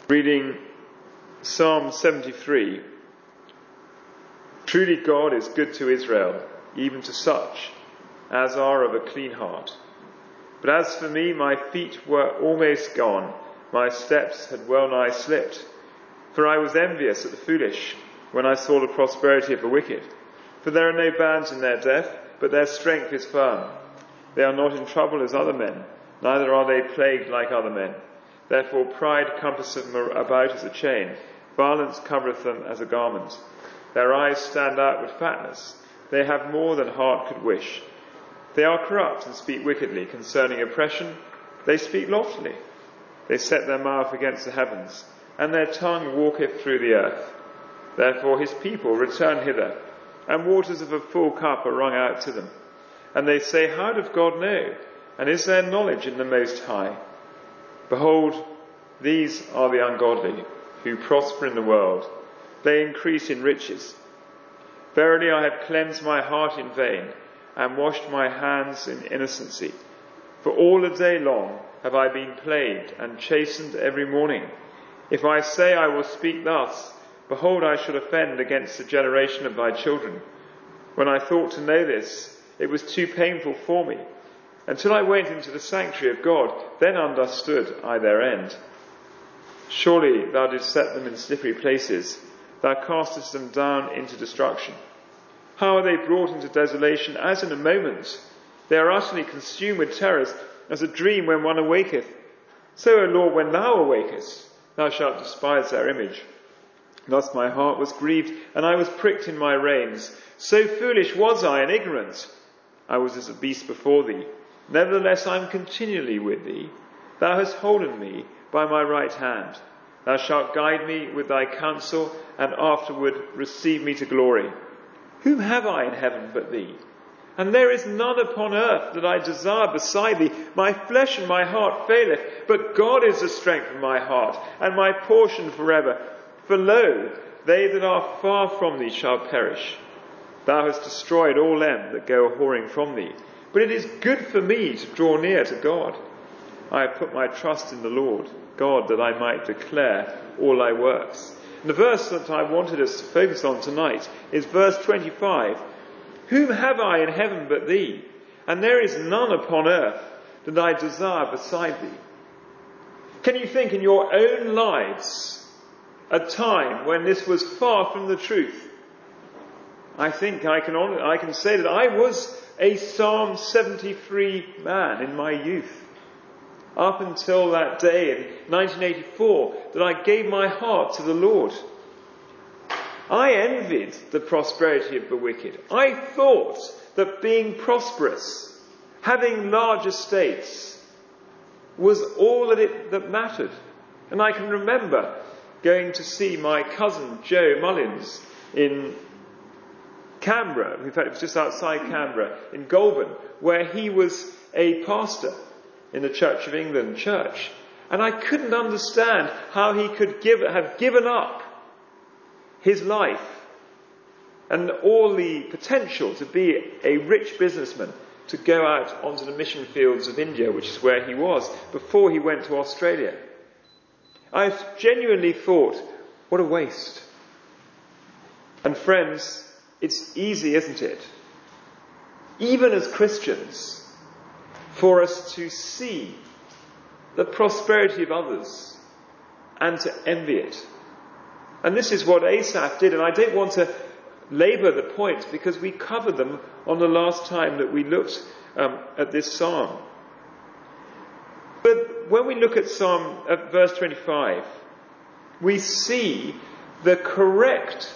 Reading Psalm 73. Truly God is good to Israel, even to such as are of a clean heart. But as for me, my feet were almost gone, my steps had well nigh slipped. For I was envious at the foolish, when I saw the prosperity of the wicked. For there are no bands in their death, but their strength is firm. They are not in trouble as other men, neither are they plagued like other men. Therefore pride compasseth them about as a chain, violence covereth them as a garment. Their eyes stand out with fatness, they have more than heart could wish. They are corrupt and speak wickedly concerning oppression, they speak loftily. They set their mouth against the heavens, and their tongue walketh through the earth. Therefore his people return hither, and waters of a full cup are wrung out to them. And they say, how doth God know? And is there knowledge in the Most High? Behold, these are the ungodly, who prosper in the world. They increase in riches. Verily I have cleansed my heart in vain, and washed my hands in innocency. For all the day long have I been plagued, and chastened every morning. If I say I will speak thus, behold, I should offend against the generation of thy children. When I thought to know this, it was too painful for me. Until I went into the sanctuary of God, then understood I their end. Surely thou didst set them in slippery places, thou castest them down into destruction. How are they brought into desolation as in a moment? They are utterly consumed with terrors, as a dream when one awaketh. So, O Lord, when thou awakest, thou shalt despise their image. Thus my heart was grieved, and I was pricked in my reins. So foolish was I and ignorant. I was as a beast before thee. Nevertheless, I am continually with thee. Thou hast holden me by my right hand. Thou shalt guide me with thy counsel, and afterward receive me to glory. Whom have I in heaven but thee? And there is none upon earth that I desire beside thee. My flesh and my heart faileth, but God is the strength of my heart, and my portion forever. For lo, they that are far from thee shall perish. Thou hast destroyed all them that go a-whoring from thee. But it is good for me to draw near to God. I have put my trust in the Lord, God, that I might declare all thy works. And the verse that I wanted us to focus on tonight is verse 25. Whom have I in heaven but thee? And there is none upon earth that I desire beside thee. Can you think in your own lives a time when this was far from the truth? I think I can say that I was a Psalm 73 man in my youth. Up until that day in 1984 that I gave my heart to the Lord. I envied the prosperity of the wicked. I thought that being prosperous, having large estates, was all that mattered. And I can remember going to see my cousin Joe Mullins in Canberra, in fact it was just outside Canberra, in Goulburn, where he was a pastor in the Church of England church. And I couldn't understand how he could have given up his life and all the potential to be a rich businessman to go out onto the mission fields of India, which is where he was, before he went to Australia. I genuinely thought, what a waste. And friends, it's easy, isn't it? Even as Christians, for us to see the prosperity of others and to envy it. And this is what Asaph did, and I don't want to labour the points because we covered them on the last time that we looked at this psalm. But when we look at verse 25, we see the correct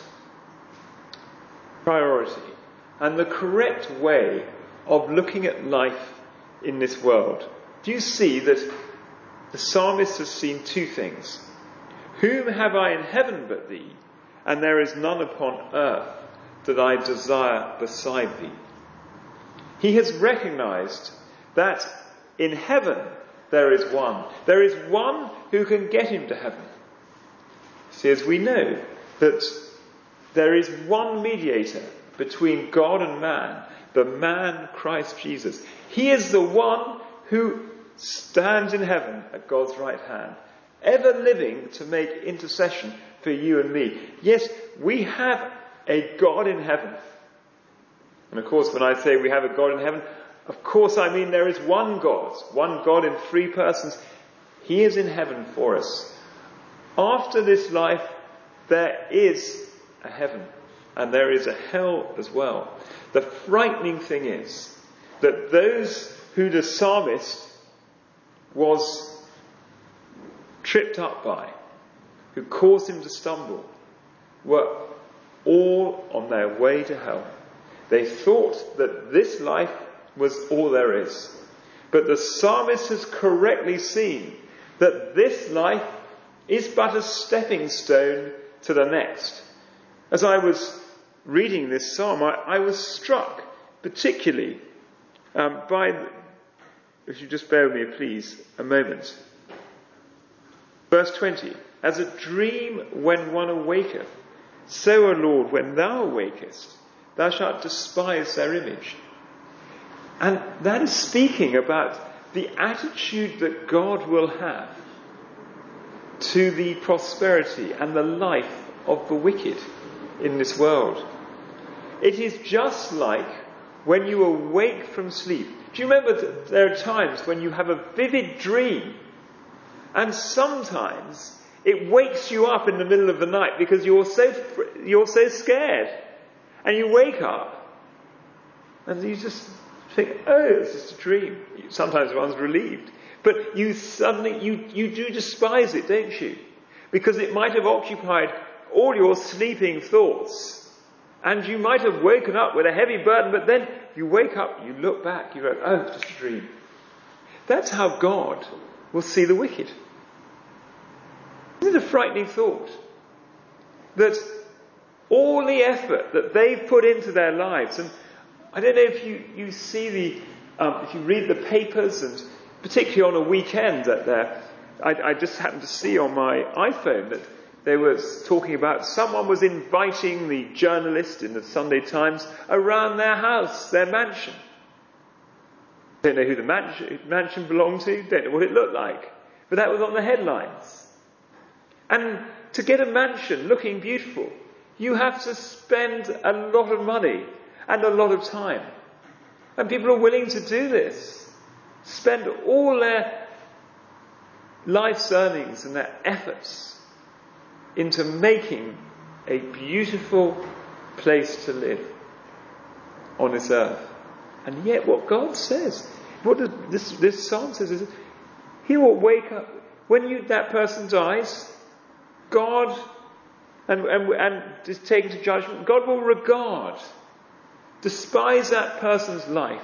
priority and the correct way of looking at life in this world. Do you see that the psalmist has seen two things? Whom have I in heaven but thee? And there is none upon earth that I desire beside thee. He has recognized that in heaven there is one. There is one who can get him to heaven. See, as we know that there is one mediator between God and man, the man Christ Jesus. He is the one who stands in heaven at God's right hand. ever living to make intercession for you and me. Yes, we have a God in heaven. And of course, when I say we have a God in heaven, of course I mean there is one God in three persons. He is in heaven for us. After this life, there is a heaven, and there is a hell as well. The frightening thing is that those who the psalmist was tripped up by, who caused him to stumble, were all on their way to hell. They thought that this life was all there is. But the psalmist has correctly seen that this life is but a stepping stone to the next. As I was reading this psalm, I was struck particularly by, if you just bear with me please a moment, verse 20, as a dream when one awaketh, so, O Lord, when thou awakest, thou shalt despise their image. And that is speaking about the attitude that God will have to the prosperity and the life of the wicked in this world. It is just like when you awake from sleep. Do you remember that there are times when you have a vivid dream, and sometimes it wakes you up in the middle of the night because you're so scared, and you wake up and you just think, oh, it's just a dream. Sometimes one's relieved, but you suddenly you do despise it, don't you? Because it might have occupied all your sleeping thoughts, and you might have woken up with a heavy burden, but then you wake up, you look back, you go, oh, it's just a dream. That's how God will see the wicked. Isn't it a frightening thought? That all the effort that they've put into their lives, and I don't know if you see if you read the papers, and particularly on a weekend I just happened to see on my iPhone that they were talking about someone was inviting the journalist in the Sunday Times around their house, their mansion. Don't know who the mansion belonged to, don't know what it looked like, but that was on the headlines. And to get a mansion looking beautiful, you have to spend a lot of money and a lot of time. And people are willing to do this. Spend all their life's earnings and their efforts into making a beautiful place to live on this earth. And yet what God says, what this psalm says is, he will wake up, when that person dies, God, and is taken to judgment, God will despise that person's life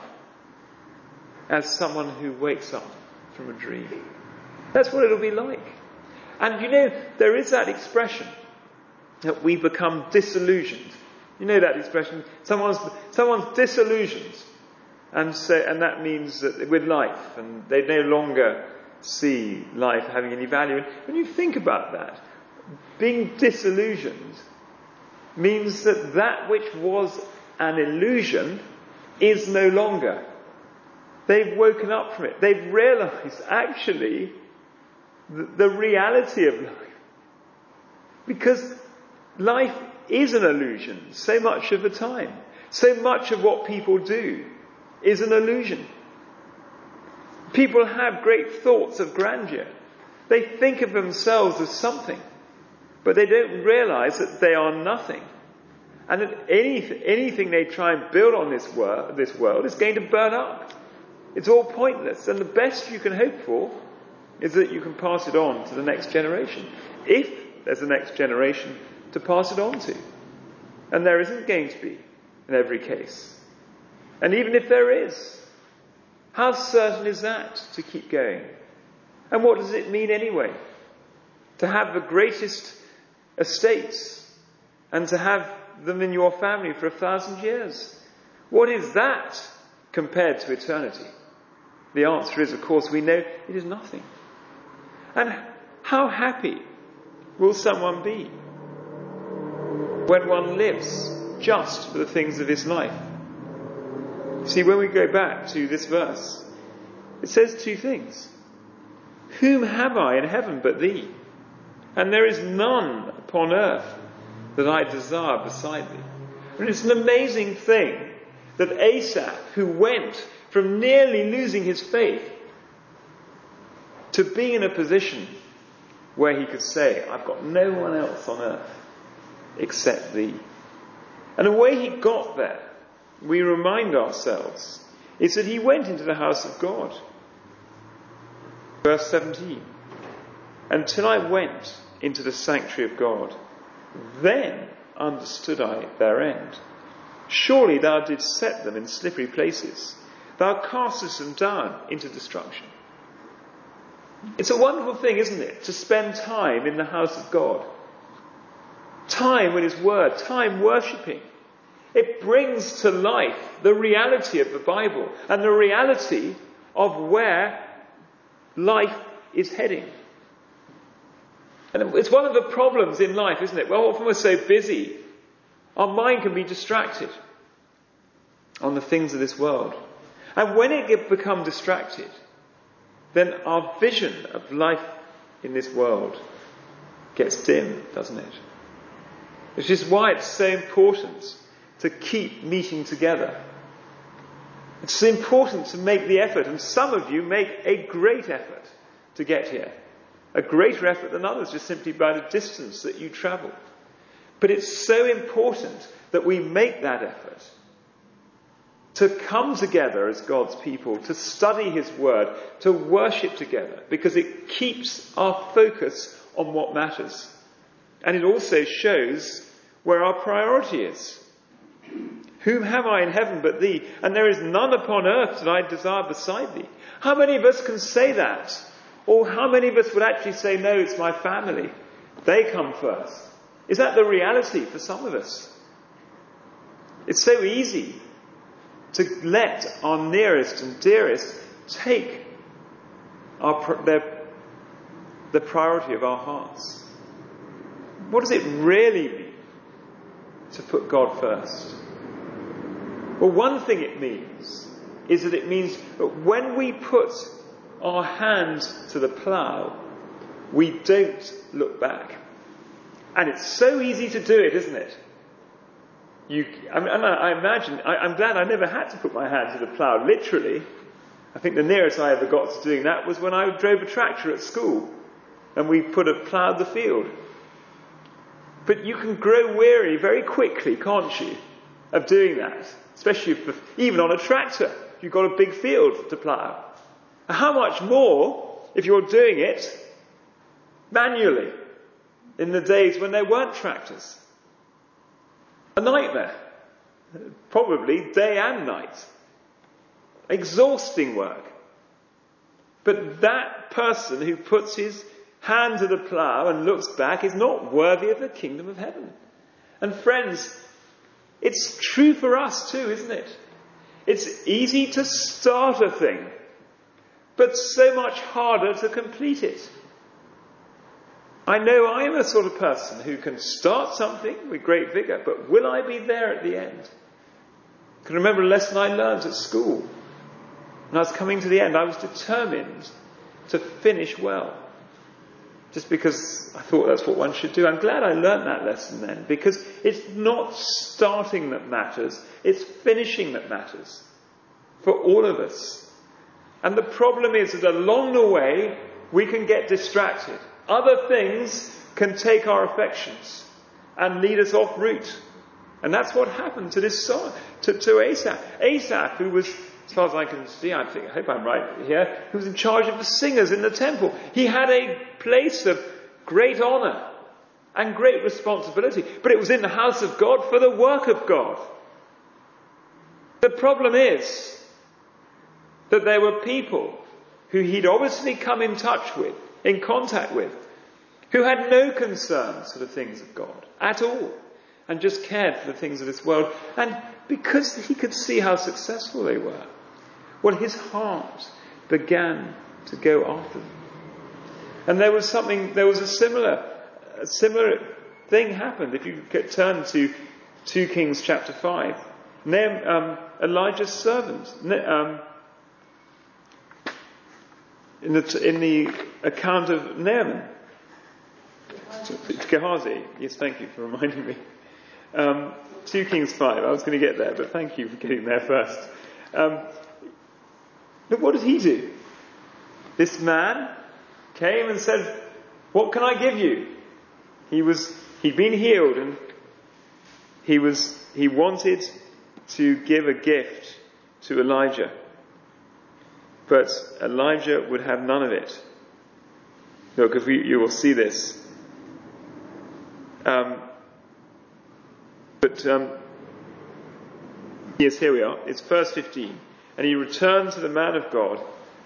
as someone who wakes up from a dream. That's what it'll be like. And you know, there is that expression that we become disillusioned. You know that expression? Someone's disillusioned, and that means that with life, and they no longer see life having any value. And when you think about that, being disillusioned means that which was an illusion is no longer. They've woken up from it. They've realized actually the reality of life. Because life is an illusion so much of the time. So much of what people do is an illusion. People have great thoughts of grandeur. They think of themselves as something, but they don't realize that they are nothing. And that anything they try and build on this world is going to burn up. It's all pointless. And the best you can hope for is that you can pass it on to the next generation. If there's a next generation to pass it on to. And there isn't going to be in every case. And even if there is, how certain is that to keep going? And what does it mean anyway? To have the greatest estates and to have them in your family for 1,000 years. What is that compared to eternity? The answer is, of course, we know it is nothing. And how happy will someone be when one lives just for the things of this life? See, when we go back to this verse, it says two things. Whom have I in heaven but thee? And there is none upon earth that I desire beside thee. And it's an amazing thing that Asaph, who went from nearly losing his faith to being in a position where he could say, I've got no one else on earth except thee. And the way he got there, we remind ourselves, is that he went into the house of God. Verse 17. Until I went into the sanctuary of God, then understood I their end. Surely thou didst set them in slippery places. Thou castest them down into destruction. It's a wonderful thing, isn't it, to spend time in the house of God. Time with his word, time worshipping. It brings to life the reality of the Bible and the reality of where life is heading. And it's one of the problems in life, isn't it? Well, often we're so busy, our mind can be distracted on the things of this world. And when it becomes distracted, then our vision of life in this world gets dim, doesn't it? Which is why it's so important to keep meeting together. It's important to make the effort, and some of you make a great effort to get here. A greater effort than others, just simply by the distance that you travel. But it's so important that we make that effort to come together as God's people, to study his word, to worship together, because it keeps our focus on what matters. And it also shows where our priority is. Whom have I in heaven but thee? And there is none upon earth that I desire beside thee. How many of us can say that? Or how many of us would actually say, no, it's my family. They come first. Is that the reality for some of us? It's so easy to let our nearest and dearest take the priority of our hearts. What does it really mean to put God first? Well, one thing it means is that it means that when we put our hand to the plough, we don't look back. And it's so easy to do it, isn't it? I'm glad I never had to put my hand to the plough, literally. I think the nearest I ever got to doing that was when I drove a tractor at school and we ploughed the field. But you can grow weary very quickly, can't you, of doing that? Especially even on a tractor, if you've got a big field to plough. How much more if you're doing it manually in the days when there weren't tractors? A nightmare. Probably day and night. Exhausting work. But that person who puts his hand to the plough and looks back is not worthy of the kingdom of heaven. And friends, it's true for us too, isn't it? It's easy to start a thing, but so much harder to complete it. I know I'm a sort of person who can start something with great vigour, but will I be there at the end? I can remember a lesson I learned at school. When I was coming to the end, I was determined to finish well. Just because I thought that's what one should do. I'm glad I learned that lesson then, because it's not starting that matters, it's finishing that matters for all of us. And the problem is that along the way, we can get distracted. Other things can take our affections and lead us off route. And that's what happened to this son, to Asaph. Asaph, who was, as far as I can see, I hope I'm right here, who was in charge of the singers in the temple. He had a place of great honour and great responsibility. But it was in the house of God for the work of God. The problem is that there were people who he'd obviously come in touch with, in contact with, who had no concerns for the things of God at all, and just cared for the things of this world. And because he could see how successful they were, well, his heart began to go after them. And there was a similar thing happened. If you turn to 2 Kings chapter 5, Elijah's servant, in the account of Naaman. It's Gehazi. Yes, thank you for reminding me. 2 Kings 5. I was going to get there, but thank you for getting there first. Look, what did he do? This man came and said, "What can I give you?" He'd been healed, and he wanted to give a gift to Elijah. But Elijah would have none of it. Look, you will see this. Yes, here we are. It's verse 15. And he returned to the man of God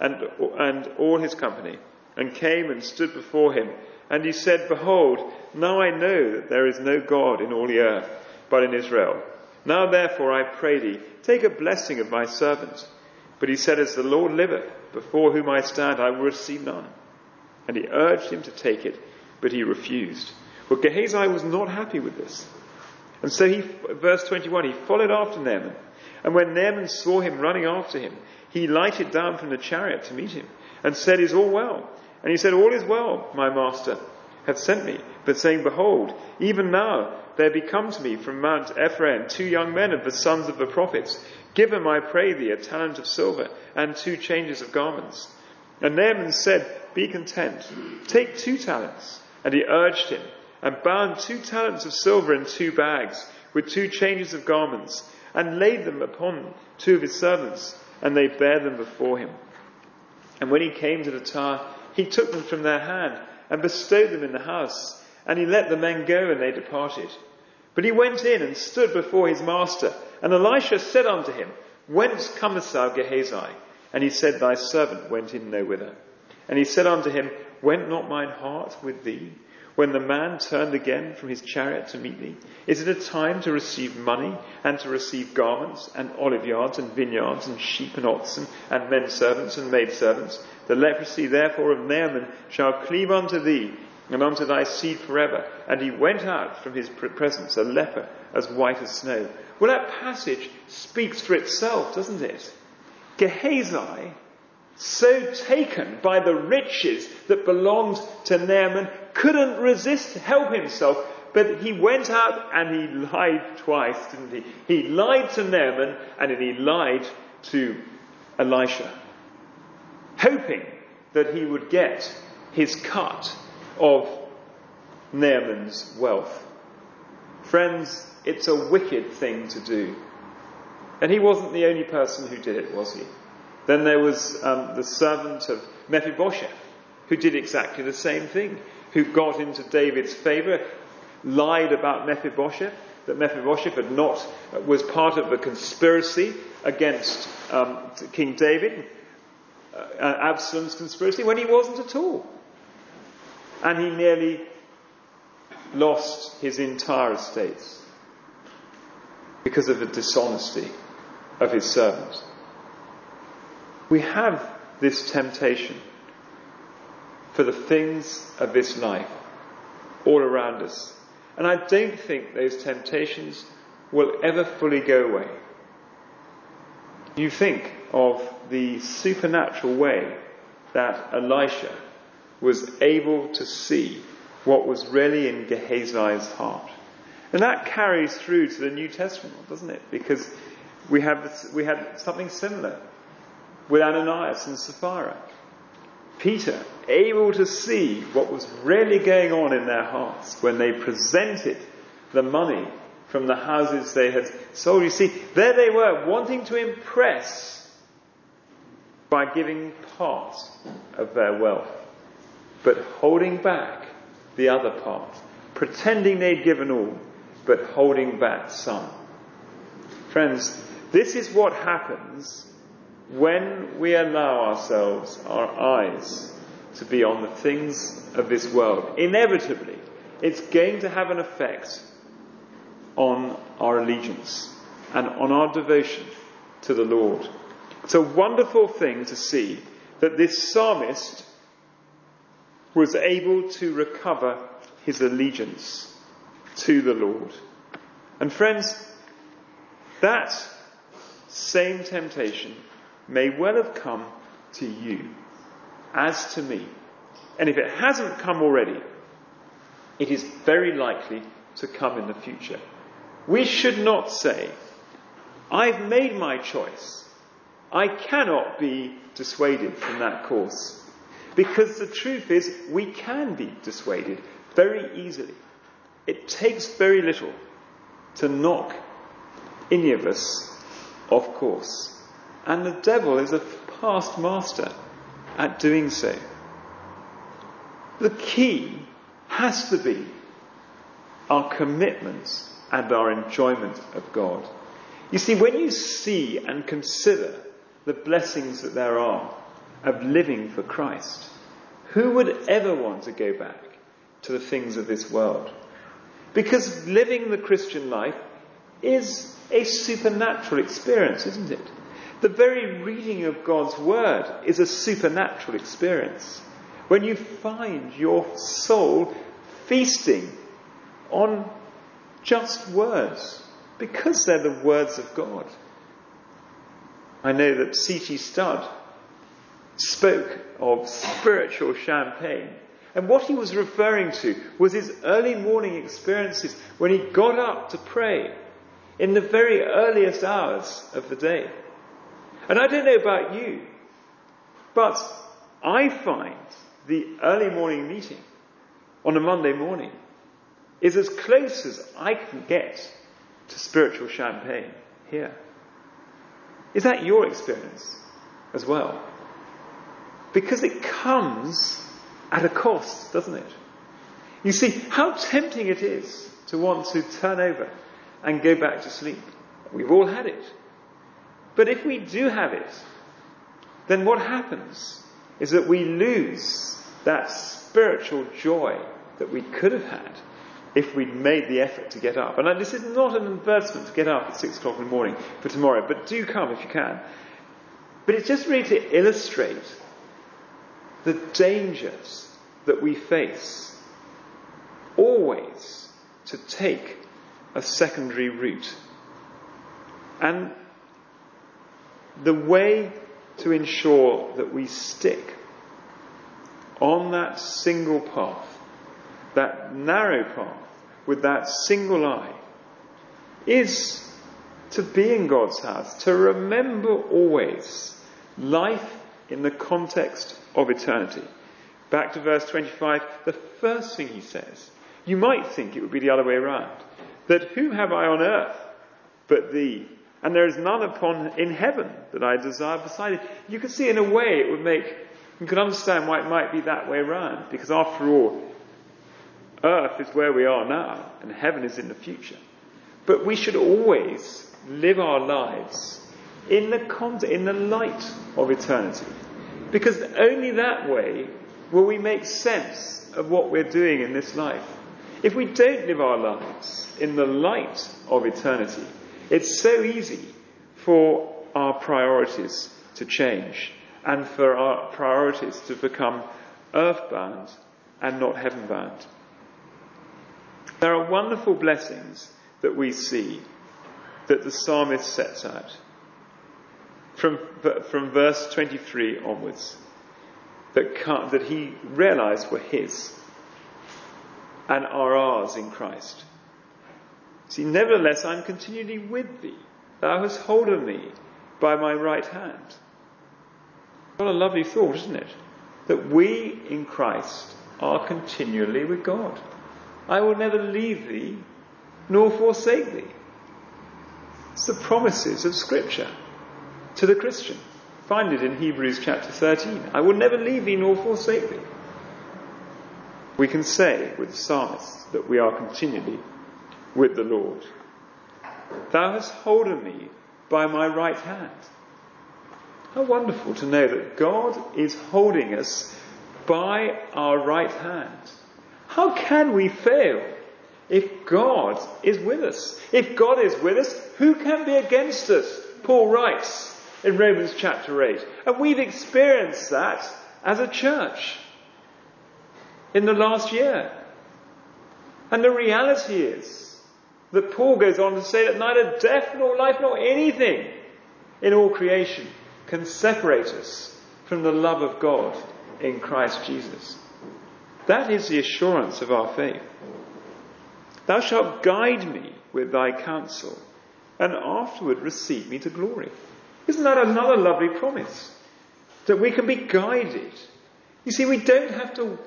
and all his company, and came and stood before him. And he said, "Behold, now I know that there is no God in all the earth, but in Israel. Now therefore I pray thee, take a blessing of my servant." But he said, "As the Lord liveth, before whom I stand, I will receive none." And he urged him to take it, but he refused. Well, Gehazi was not happy with this. And so verse 21, he followed after Naaman. And when Naaman saw him running after him, he lighted down from the chariot to meet him, and said, "Is all well?" And he said, "All is well, my master hath sent me, but saying, Behold, even now there be come to me from Mount Ephraim 2 young men of the sons of the prophets. Give them, I pray thee, a talent of silver and 2 changes of garments." And Naaman said, "Be content, take 2 talents. And he urged him, and bound 2 talents of silver in 2 bags, with 2 changes of garments, and laid them upon 2 of his servants, and they bare them before him. And when he came to the tower, he took them from their hand, and bestowed them in the house, and he let the men go, and they departed. But he went in and stood before his master, and Elisha said unto him, "Whence comest thou, Gehazi?" And he said, "Thy servant went in no whither." And he said unto him, "Went not mine heart with thee, when the man turned again from his chariot to meet thee? Is it a time to receive money, and to receive garments, and oliveyards, and vineyards, and sheep, and oxen, and men servants, and maid servants? The leprosy therefore of Naaman shall cleave unto thee, and unto thy seed forever." And he went out from his presence, a leper as white as snow. Well, that passage speaks for itself, doesn't it? Gehazi, so taken by the riches that belonged to Naaman, couldn't help himself, but he went out and he lied twice, didn't he? He lied to Naaman, and then he lied to Elisha, hoping that he would get his cut of Naaman's wealth. Friends, it's a wicked thing to do. And he wasn't the only person who did it, was he? Then there was the servant of Mephibosheth, who did exactly the same thing, who got into David's favour, lied about Mephibosheth, that Mephibosheth was part of a conspiracy against King David, Absalom's conspiracy, when he wasn't at all. And he nearly lost his entire estates because of the dishonesty of his servant. We have this temptation for the things of this life all around us. And I don't think those temptations will ever fully go away. You think of the supernatural way that Elisha was able to see what was really in Gehazi's heart. And that carries through to the New Testament, doesn't it? Because we had something similar with Ananias and Sapphira. Peter, able to see what was really going on in their hearts when they presented the money from the houses they had sold. You see, there they were, wanting to impress by giving part of their wealth, but holding back the other part, pretending they'd given all, but holding back some. Friends, this is what happens when we allow ourselves, our eyes, to be on the things of this world. Inevitably, it's going to have an effect on our allegiance and on our devotion to the Lord. It's a wonderful thing to see that this psalmist was able to recover his allegiance to the Lord. And friends, that same temptation may well have come to you as to me. And if it hasn't come already, it is very likely to come in the future. We should not say, I've made my choice. I cannot be dissuaded from that course. Because the truth is, we can be dissuaded very easily. It takes very little to knock any of us off course. And the devil is a past master at doing so. The key has to be our commitment and our enjoyment of God. You see, when you see and consider the blessings that there are of living for Christ, who would ever want to go back to the things of this world? Because living the Christian life is a supernatural experience, isn't it? The very reading of God's word is a supernatural experience. When you find your soul feasting on just words, because they're the words of God. I know that C.T. Studd spoke of spiritual champagne, and what he was referring to was his early morning experiences when he got up to pray in the very earliest hours of the day. And I don't know about you, but I find the early morning meeting on a Monday morning is as close as I can get to spiritual champagne here. Is that your experience as well? Because it comes at a cost, doesn't it? You see, how tempting it is to want to turn over and go back to sleep. We've all had it. But if we do have it, then what happens is that we lose that spiritual joy that we could have had if we'd made the effort to get up. And this is not an advertisement to get up at 6 o'clock in the morning for tomorrow, but do come if you can. But it's just really to illustrate the dangers that we face always to take a secondary route. And the way to ensure that we stick on that single path, that narrow path, with that single eye, is to be in God's house, to remember always life in the context of eternity. Back to verse 25, the first thing he says, you might think it would be the other way around, that whom have I on earth but thee? And there is none in heaven that I desire beside thee. You could see in a way it would make, you could understand why it might be that way around, because after all, earth is where we are now, and heaven is in the future. But we should always live our lives in the light of eternity, because only that way will we make sense of what we're doing in this life. If we don't live our lives in the light of eternity, it's so easy for our priorities to change and for our priorities to become earthbound and not heavenbound. There are wonderful blessings that we see that the psalmist sets out from verse 23 onwards that he realized were his and are ours in Christ. See, nevertheless, I am continually with thee. Thou hast hold of me by my right hand. What a lovely thought, isn't it? That we in Christ are continually with God. I will never leave thee nor forsake thee. It's the promises of Scripture to the Christian. Find it in Hebrews chapter 13. I will never leave thee nor forsake thee. We can say with the psalmist that we are continually with the Lord. Thou hast hold of me by my right hand. How wonderful to know that God is holding us by our right hand. How can we fail if God is with us? If God is with us, who can be against us? Paul writes in Romans chapter 8. And we've experienced that as a church in the last year. And the reality is that Paul goes on to say that neither death nor life nor anything in all creation can separate us from the love of God in Christ Jesus. That is the assurance of our faith. Thou shalt guide me with thy counsel, and afterward receive me to glory. Isn't that another lovely promise? That we can be guided. You see, we don't have to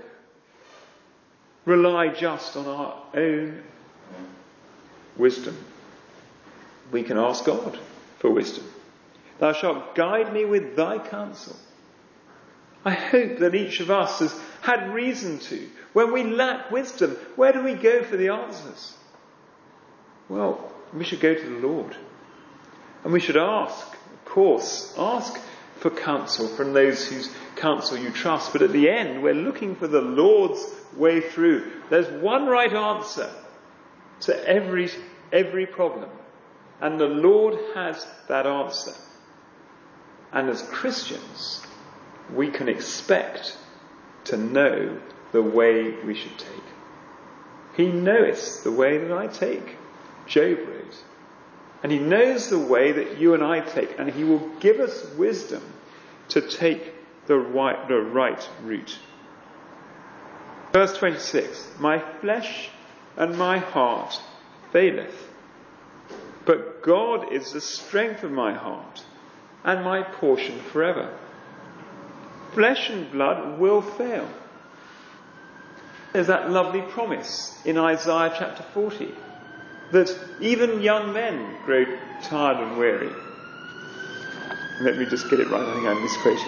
rely just on our own wisdom. We can ask God for wisdom. Thou shalt guide me with thy counsel. I hope that each of us has had reason to. When we lack wisdom, where do we go for the answers? Well, we should go to the Lord. And we should ask, of course, ask for counsel from those whose counsel you trust. But at the end, we're looking for the Lord's way through. There's one right answer to every problem. And the Lord has that answer. And as Christians, we can expect to know the way we should take. He knoweth the way that I take, Job wrote. And he knows the way that you and I take, and he will give us wisdom to take the right route. Verse 26, my flesh and my heart faileth, but God is the strength of my heart and my portion forever. Flesh and blood will fail. There's that lovely promise in Isaiah chapter 40 that even young men grow tired and weary. Let me just get it right. I think I'm misquoting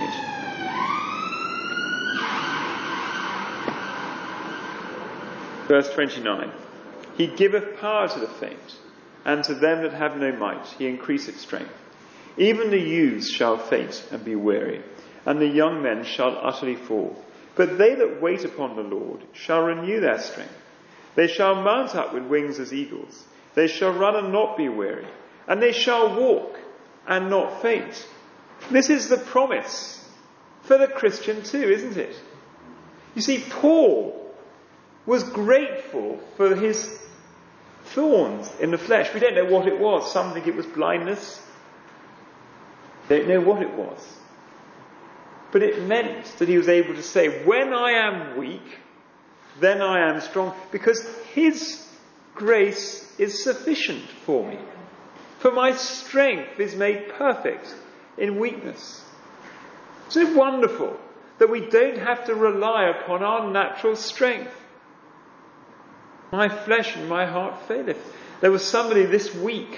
it. Verse 29. He giveth power to the faint, and to them that have no might he increaseth strength. Even the youths shall faint and be weary, and the young men shall utterly fall. But they that wait upon the Lord shall renew their strength. They shall mount up with wings as eagles. They shall run and not be weary, and they shall walk and not faint. This is the promise for the Christian too, isn't it? You see, Paul was grateful for his thorns in the flesh. We don't know what it was. Some think it was blindness. Don't know what it was. But it meant that he was able to say, when I am weak, then I am strong, because his grace is sufficient for me. For my strength is made perfect in weakness. Isn't it wonderful that we don't have to rely upon our natural strength? My flesh and my heart faileth. There was somebody this week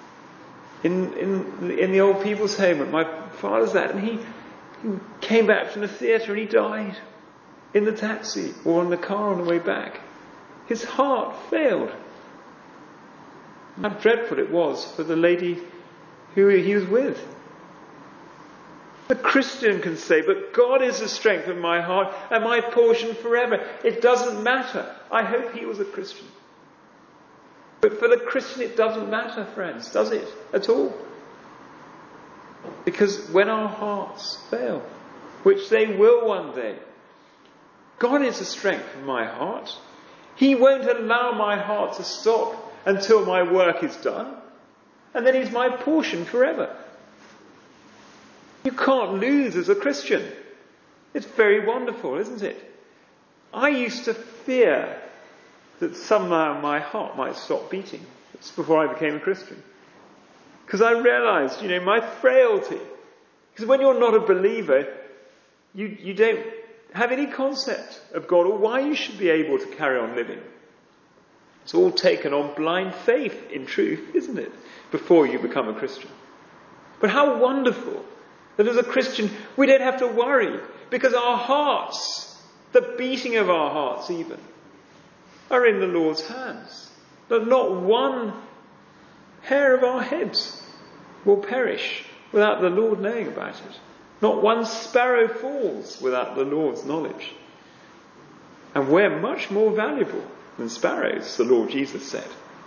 in the old people's home at my father's dad, and he came back from the theatre and he died in the taxi or in the car on the way back. His heart failed. How dreadful it was for the lady who he was with. The Christian can say, but God is the strength of my heart and my portion forever. It doesn't matter. I hope he was a Christian. But for the Christian it doesn't matter, friends, does it? At all. Because when our hearts fail, which they will one day, God is the strength of my heart. He won't allow my heart to stop until my work is done. And then he's my portion forever. You can't lose as a Christian. It's very wonderful, isn't it? I used to fear that somehow my heart might stop beating. That's before I became a Christian. Because I realised, my frailty. Because when you're not a believer, you don't have any concept of God or why you should be able to carry on living. It's all taken on blind faith, in truth, isn't it? Before you become a Christian. But how wonderful that as a Christian we don't have to worry, because our hearts, the beating of our hearts even, are in the Lord's hands. That not one hair of our heads will perish without the Lord knowing about it. Not one sparrow falls without the Lord's knowledge. And we're much more valuable than sparrows, the Lord Jesus said.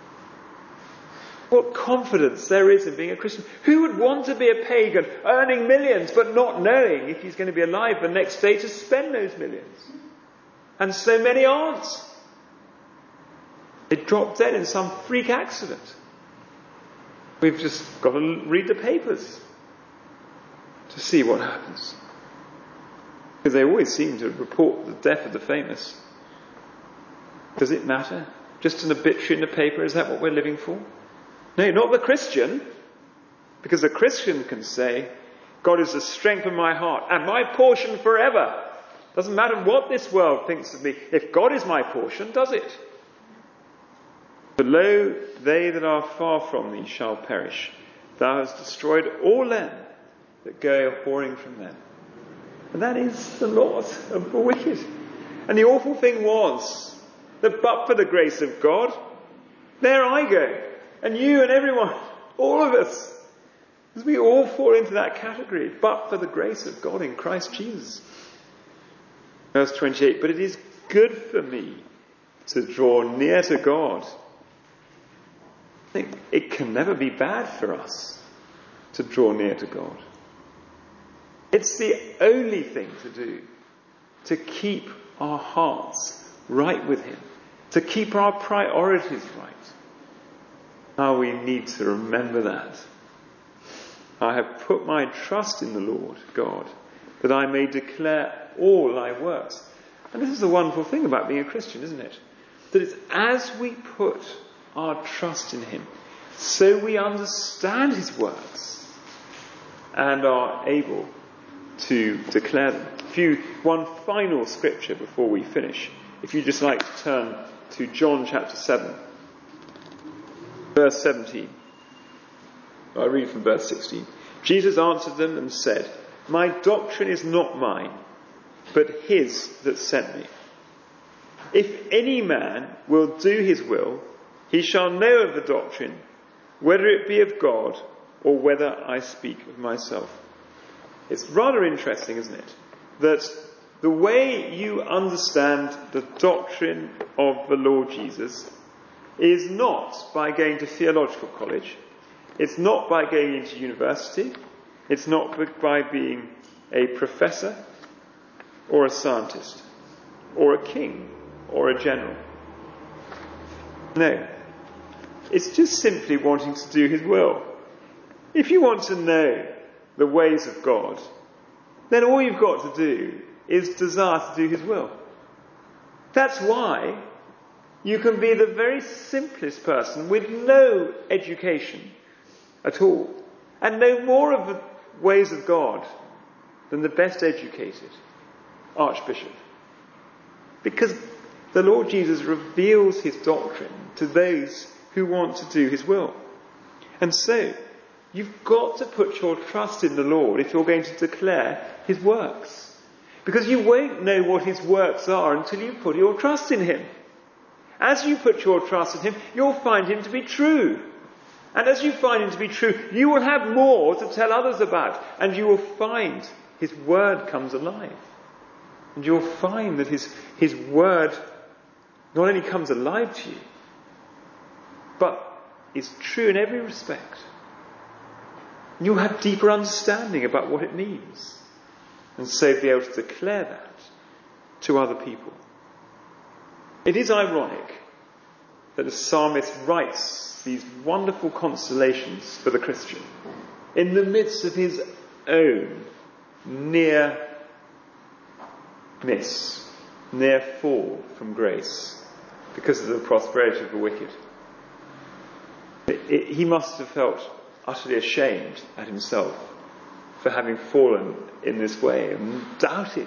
What confidence there is in being a Christian. Who would want to be a pagan, earning millions, but not knowing if he's going to be alive the next day to spend those millions? And so many aren't. They drop dead in some freak accident. We've just got to read the papers to see what happens. Because they always seem to report the death of the famous. Does it matter? Just an obituary in the paper, is that what we're living for? No, not the Christian. Because the Christian can say, God is the strength of my heart and my portion forever. Doesn't matter what this world thinks of me. If God is my portion, does it? For lo, they that are far from thee shall perish. Thou hast destroyed all them that go a-whoring from them. And that is the lot of the wicked. And the awful thing was that but for the grace of God, there I go. And you and everyone, all of us, as we all fall into that category, but for the grace of God in Christ Jesus. Verse 28, but it is good for me to draw near to God. I think it can never be bad for us to draw near to God. It's the only thing to do to keep our hearts right with Him, to keep our priorities right. How we need to remember that. I have put my trust in the Lord God, that I may declare all thy works. And this is the wonderful thing about being a Christian, isn't it? That it's as we put our trust in Him, so we understand His works and are able to declare them. One final scripture before we finish. If you'd just like to turn to John chapter 7, verse 17. I read from verse 16. Jesus answered them and said, my doctrine is not mine, but His that sent me. If any man will do His will, he shall know of the doctrine, whether it be of God or whether I speak of myself. It's rather interesting, isn't it, that the way you understand the doctrine of the Lord Jesus is not by going to theological college. It's not by going into university. It's not by being a professor or a scientist or a king or a general. No. It's just simply wanting to do His will. If you want to know the ways of God, then all you've got to do is desire to do His will. That's why you can be the very simplest person with no education at all, and know more of the ways of God than the best educated archbishop. Because the Lord Jesus reveals His doctrine to those who want to do His will. And so, you've got to put your trust in the Lord if you're going to declare His works. Because you won't know what His works are until you put your trust in Him. As you put your trust in Him, you'll find Him to be true. And as you find Him to be true, you will have more to tell others about. And you will find His word comes alive. And you'll find that His word not only comes alive to you, but is true in every respect. And you'll have deeper understanding about what it means. And so be able to declare that to other people. It is ironic that the psalmist writes these wonderful consolations for the Christian in the midst of his own near miss, near fall from grace because of the prosperity of the wicked. He must have felt utterly ashamed at himself for having fallen in this way and doubted.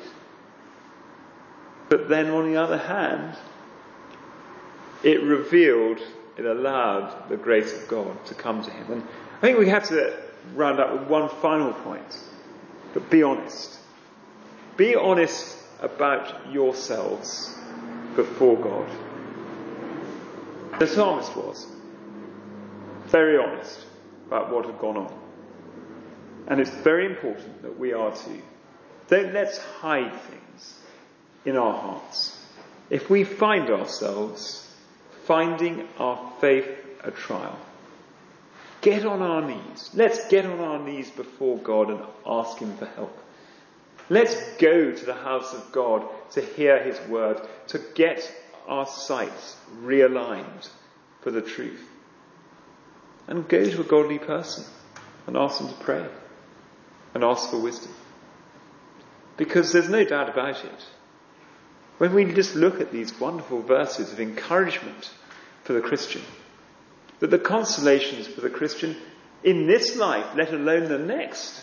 But then on the other hand, it allowed the grace of God to come to him. And I think we have to round up with one final point. But be honest. Be honest about yourselves before God. The psalmist was very honest about what had gone on. And it's very important that we are too. Don't let's hide things in our hearts. If we find ourselves finding our faith a trial, get on our knees. Let's get on our knees before God and ask Him for help. Let's go to the house of God to hear His word, to get our sights realigned for the truth. And go to a godly person and ask them to pray and ask for wisdom. Because there's no doubt about it. When we just look at these wonderful verses of encouragement for the Christian, that the consolations for the Christian in this life, let alone the next,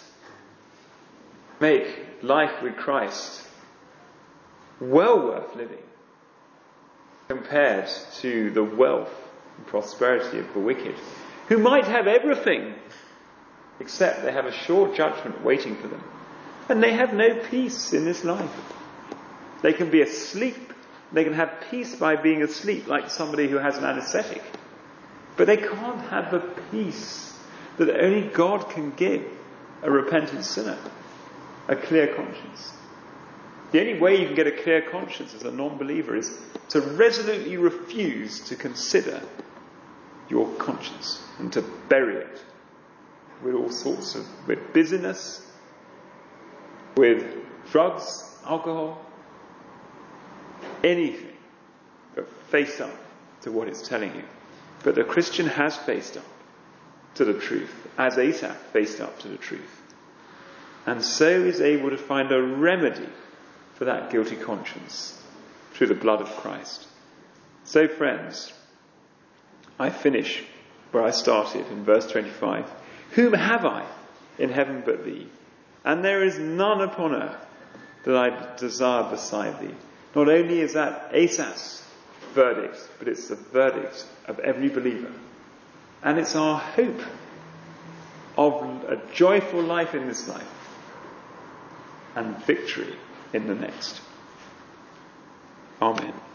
make life with Christ well worth living compared to the wealth and prosperity of the wicked, who might have everything except they have a sure judgment waiting for them, and they have no peace in this life. They can be asleep, they can have peace by being asleep like somebody who has an anesthetic, but they can't have the peace that only God can give a repentant sinner, a clear conscience. The only way you can get a clear conscience as a non-believer is to resolutely refuse to consider your conscience and to bury it with all sorts of, with busyness, with drugs, alcohol, anything, but face up to what it's telling you. But the Christian has faced up to the truth, as Asaph faced up to the truth, and so is able to find a remedy for that guilty conscience through the blood of Christ. So friends, I finish where I started in verse 25. Whom have I in heaven but thee? And there is none upon earth that I desire beside thee. Not only is that Asaph's verdict, but it's the verdict of every believer. And it's our hope of a joyful life in this life and victory in the next. Amen.